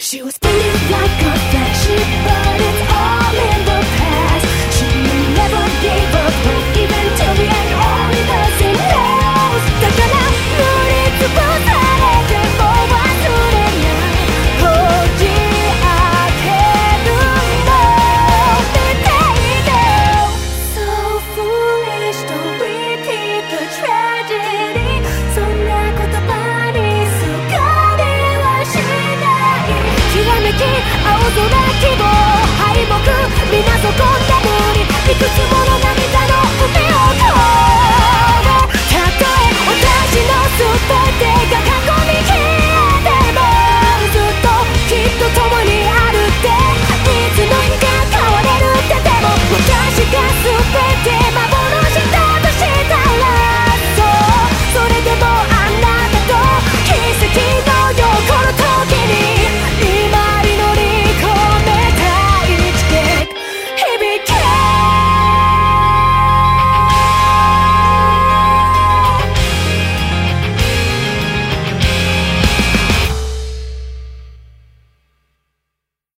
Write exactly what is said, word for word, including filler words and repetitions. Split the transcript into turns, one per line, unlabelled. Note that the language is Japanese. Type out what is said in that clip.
She was treated like a flagship, but it's all in the past. She never gave up hope, even till the end, only the same knows. だから塗りつぶされても忘れないこじ開けるの見ていて So foolish, don't repeat the tragedy. そんな言葉にすがりはしないきらめき青空希望敗北皆そこんな無理いくつもの涙